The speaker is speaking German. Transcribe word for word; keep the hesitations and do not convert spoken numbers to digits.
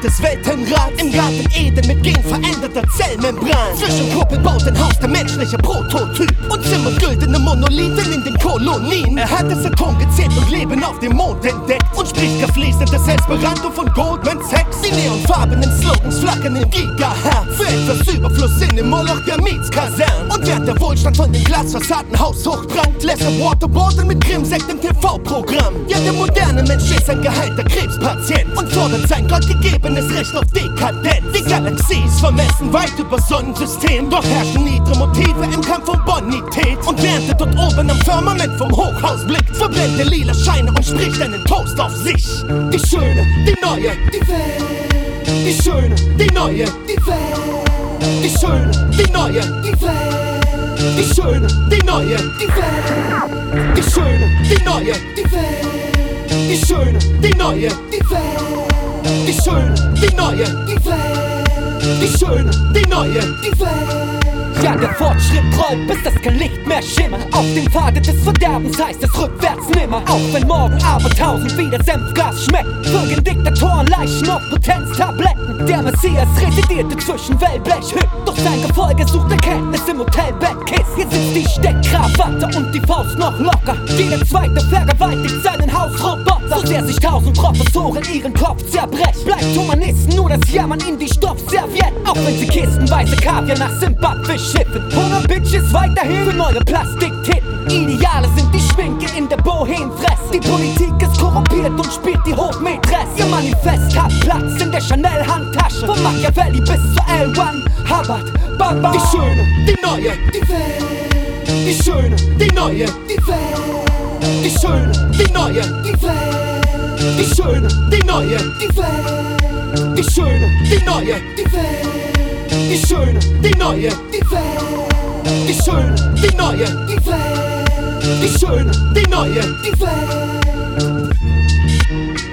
des Weltenrats. Im Garten Eden mit genveränderter Zellmembran. Zwischen Kuppelbautenhaus der menschliche Prototyp. Und Zimmer güldene Monolithen in den Kolonien. Er hat das Atom gezählt und Leben auf dem Mond entdeckt. Und spricht gefließendes Esperanto von Goldman Sachs. Die neonfarbenen Slogans flackern im Gigahertz. Für etwas Überfluss in dem Moloch der Mietskasern. Und während der Wohlstand von den Glasfassaden haushoch prangt, lässt er Waterboarden mit Krimsekt im T V-Programm. Ja, der moderne Mensch ist ein geheilter Krebspatient und fordert sein gottgegebenes Recht auf Dekadenz. Die Galaxie ist vermessen weit über Sonnensystem, doch herrschen niedere Motive im Kampf um Bonität. Und während er dort oben am Firmament vom Hochhaus blickt, verbrennt er lila Scheine und spricht einen Toast auf sich. Die schöne, die neue, die Welt. Die schöne, die neue, die Welt. Die schöne, die neue, die Welt. Die schöne, die neue, die Welt. Die schöne, die neue, die Welt. Die schöne, die neue, die Welt. Die schöne, die neue, die Welt. Die schöne, die neue, die Welt. Ja, der Fortschritt rollt, bis das kein Licht mehr schimmert. Auf dem Pfade des Verderbens heißt es rückwärts nimmer. Auch wenn morgen aber tausend wieder Senfgas schmeckt, wirken Diktatoren Leichen auf Potenztabletten. Der Messias residierte zwischen Wellblechhütten, doch sein Gefolge sucht Erkenntnis im Hotelbettkissen. Hier sitzt die Steckkrawatte und die Faust noch locker. Jeder Zweite vergewaltigt seinen Hausroboter. So sehr sich tausend Professoren ihren Kopf zerbrechen, bleibt Humanisten nur das Jammern in die Stoffservietten. Auch wenn sie kistenweise Kaviar nach Simbabwe schiffen. Hunger Bitches weiterhin für neue Plastiktitten. Ideale sind die Schminke in der Bohemfresse. Die Politik ist korrumpiert und spielt die Hochmätresse. Ihr Manifest hat Platz in der Chanel-Handtasche. Von Machiavelli bis zu L eins Hubbard, Baba. Die schöne, die neue, die Welt. Die schöne, die neue, die Welt. Die schöne, die neue, die Welt. Die schöne, die neue, die Welt. Die schöne, die neue, die Welt. Die schöne, die neue, die Welt. Die schöne, die neue, die Welt. Die schöne, die neue, die Welt.